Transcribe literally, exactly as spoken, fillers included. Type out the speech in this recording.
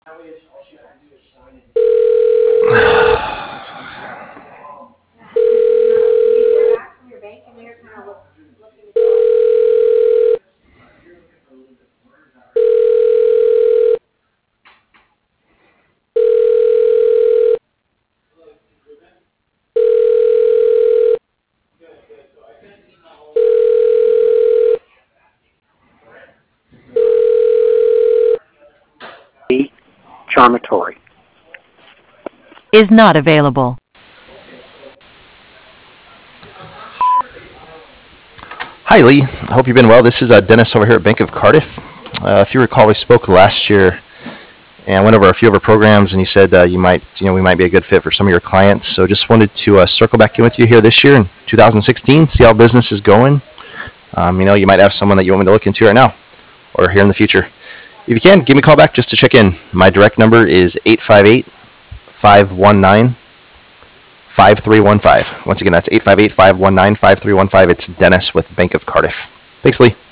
Charmatory is not available. Hi, Lee. I hope you've been well. This is uh, Dennis over here at Bank of Cardiff. Uh, if you recall, we spoke last year and went over a few of our programs, and you said uh, you might, you know, we might be a good fit for some of your clients. So just wanted to uh, circle back in with you here this year in two thousand sixteen, see how business is going. Um, you know, you might have someone that you want me to look into right now or here in the future. If you can, give me a call back just to check in. My direct number is eight five eight, five one nine, five three one five. Once again, that's eight five eight, five one nine, five three one five. It's Dennis with Bank of Cardiff. Thanks, Lee.